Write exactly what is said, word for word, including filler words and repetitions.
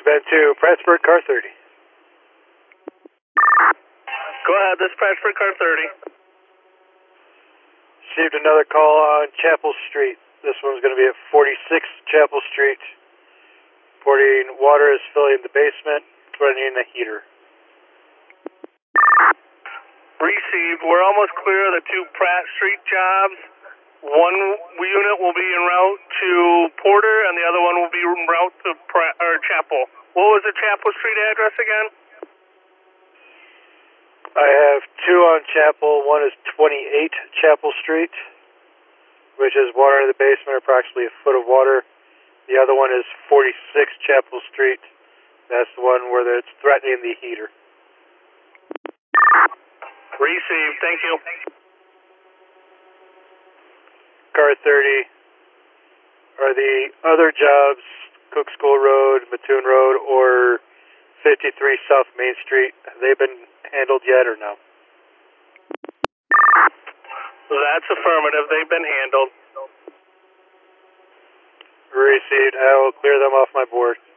Bend two, Prattsburg, car thirty. Go ahead, dispatch for car thirty. Received another call on Chapel Street. This one's going to be at forty-six Chapel Street. Reporting water is filling the basement, running the heater. Received. We're almost clear of the two Pratt Street jobs. One unit will be en route to Porter, and the other one will be en route to Pratt, or Chapel. What was the Chapel Street address again? I have two on Chapel. One is twenty-eight Chapel Street, which is water in the basement, approximately a foot of water. The other one is forty-six Chapel Street. That's the one where it's threatening the heater. Received. Thank you. Car thirty. Are the other jobs Cook School Road, Mattoon Road, or fifty-three South Main Street, have they been handled yet or no? That's affirmative. They've been handled. Received. I will clear them off my board.